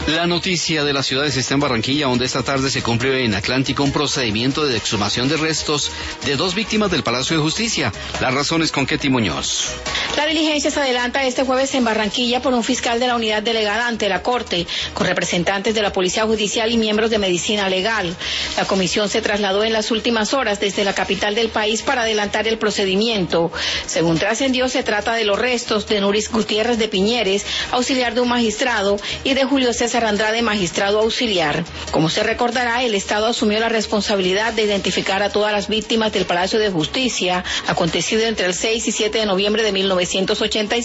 La noticia de las ciudades está en Barranquilla, donde esta tarde se cumplió en Atlántico un procedimiento de exhumación de restos de 2 víctimas del Palacio de Justicia. Las razones con Ketty Muñoz. La diligencia se adelanta este jueves en Barranquilla por un fiscal de la unidad delegada ante la Corte, con representantes de la Policía Judicial y miembros de Medicina Legal. La comisión se trasladó en las últimas horas desde la capital del país para adelantar el procedimiento. Según trascendió, se trata de los restos de Nuris Gutiérrez de Piñeres, auxiliar de un magistrado, y de Julio César Andrade, magistrado auxiliar. Como se recordará, el Estado asumió la responsabilidad de identificar a todas las víctimas del Palacio de Justicia, acontecido entre el 6 y 7 de noviembre de 1986.